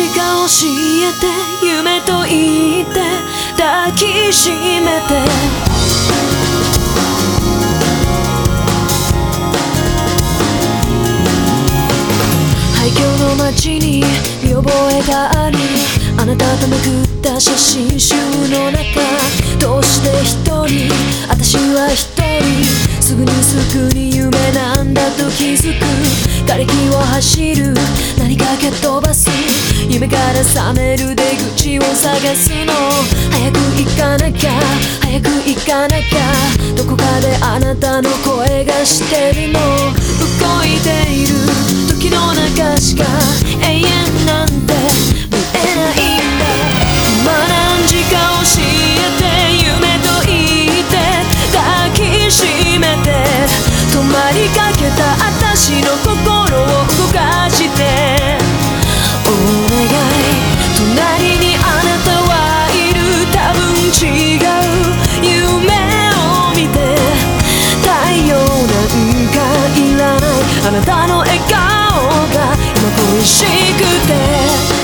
か教えて、夢と言って抱きしめて。廃墟の街に見覚えがある、あなたとめくった写真集の中、どうして一人、私は一人、すぐに夢なんだと気づく。瓦礫を走る、何か蹴飛ばす、夢から覚める出口を探すの。早く行かなきゃ、早く行かなきゃ、どこかであなたの声がしてるの。動いている時の中しか永遠なんて見えないんだ。今何時か教えて、夢と言って抱きしめて。止まりかけた私の心を動かして。お願い、隣にあなたはいる、多分違う夢を見て。太陽なんかいらない、あなたの笑顔が今恋しくて。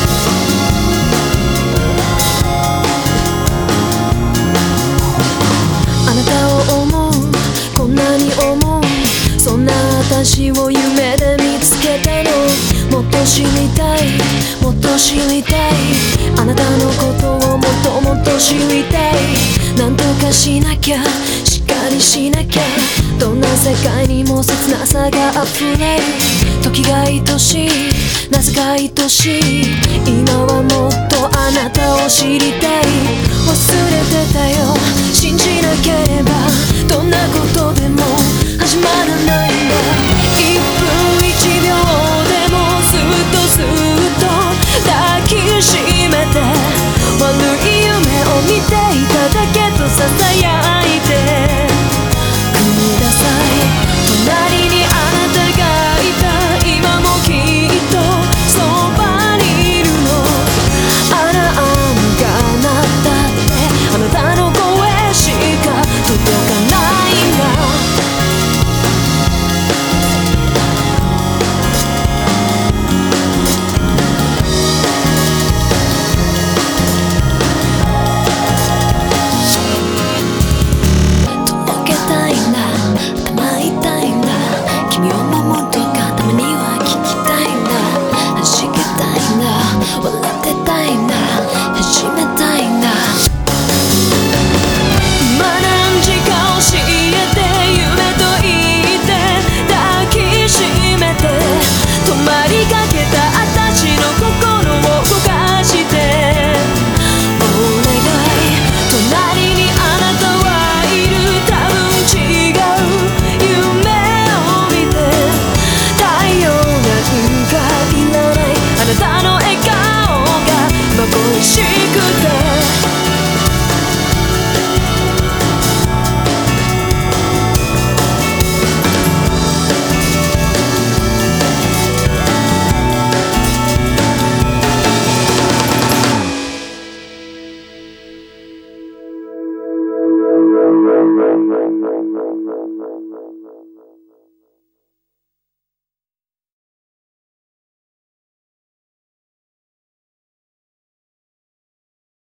あなたを思う、こんなに思う、そんな私を夢で見つけたの。もっと知りたい、もっと知りたい、あなたのことをもっともっと知りたい。なんとかしなきゃ、しっかりしなきゃ、どんな世界にも切なさが溢れる。時が愛しい、なぜか愛しい、今はもっとあなたを知りたい。忘れてたよ、信じなき